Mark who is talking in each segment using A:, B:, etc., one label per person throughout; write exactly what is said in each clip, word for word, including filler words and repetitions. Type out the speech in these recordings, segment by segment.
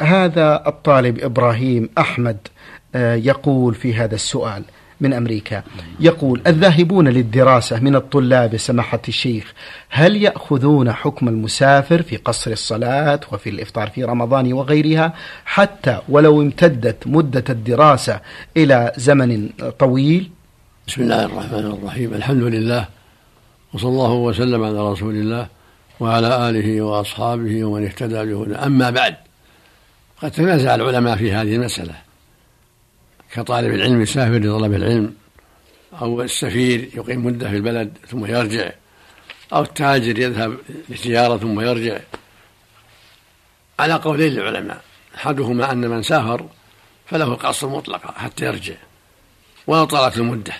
A: هذا الطالب إبراهيم أحمد يقول في هذا السؤال من أمريكا، يقول: الذاهبون للدراسة من الطلاب سماحة الشيخ هل يأخذون حكم المسافر في قصر الصلاة وفي الإفطار في رمضان وغيرها حتى ولو امتدت مدة الدراسة إلى زمن طويل؟
B: بسم الله الرحمن الرحيم. الحمد لله، وصلى الله وسلم على رسول الله وعلى آله وأصحابه ومن اهتدى بهداه. أما بعد، قد تنازع العلماء في هذه المسألة، كطالب العلم يسافر لطلب العلم، أو السفير يقيم مدة في البلد ثم يرجع، أو التاجر يذهب لتجارة ثم يرجع. على قولين للعلماء، أحدهما أن من سافر فله القصر مطلقا حتى يرجع ولو طالت المدة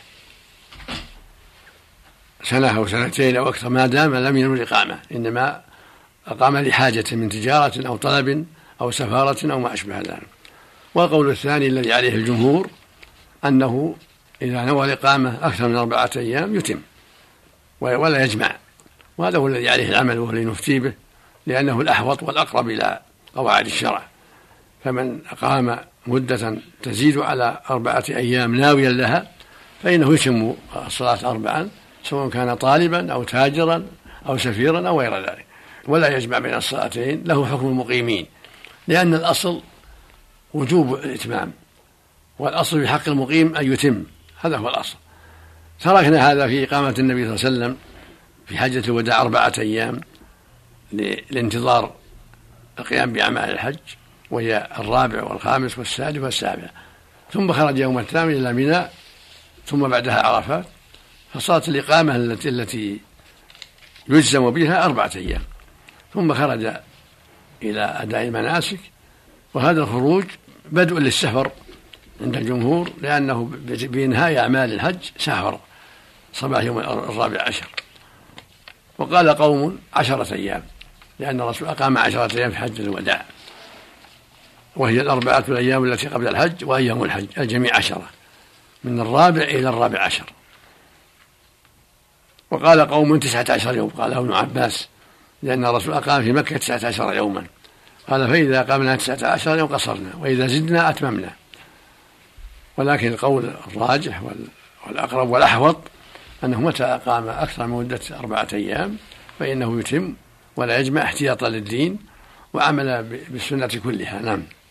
B: سنة أو سنتين أو أكثر، ما دام لم ينوي الإقامة، إنما أقام لحاجة من تجارة أو طلب أو سفارة أو ما أشبه ذلك. والقول الثاني الذي عليه الجمهور أنه إذا نوى الإقامة أكثر من أربعة أيام يتم ولا يجمع، وهذا هو الذي عليه العمل وهو الذي نفتي به، لأنه الأحوط والأقرب إلى قواعد الشرع. فمن أقام مدة تزيد على أربعة أيام ناويا لها فإنه يتم الصلاة أربعا، سواء كان طالبا أو تاجرا أو سفيرا أو غير ذلك، ولا يجمع بين الصلاتين، له حكم المقيمين، لأن الأصل وجوب الإتمام، والأصل في حق المقيم أن يتم، هذا هو الأصل. تركنا هذا في إقامة النبي صلى الله عليه وسلم في حجة الوداع أربعة أيام لانتظار القيام بأعمال الحج، وهي الرابع والخامس والسادس والسابع، ثم خرج يوم الثامن إلى منى، ثم بعدها عرفات، فصارت الإقامة التي التي يجزم بها أربعة أيام، ثم خرج إلى أداء المناسك. وهذا الخروج بدء للسفر عند الجمهور، لأنه بإنهاء أعمال الحج سافر صباح يوم الرابع عشر. وقال قوم عشرة أيام، لأن الرسول أقام عشرة أيام في حج الوداع، وهي الأربعة الأيام التي قبل الحج وأيام الحج، الجميع عشرة من الرابع إلى الرابع عشر. وقال قوم تسعة عشر يوم، قال ابن عباس، لأن الرسول أقام في مكة تسعة عشر يوما، قال فإذا قامنا تسعة عشر يوم قصرنا، وإذا زدنا أتممنا. ولكن القول الراجح والأقرب والأحوط أنه متى أقام أكثر من مدة أربعة أيام فإنه يتم ولا يجمع، احتياطا للدين وعملا بالسنة كلها. نعم.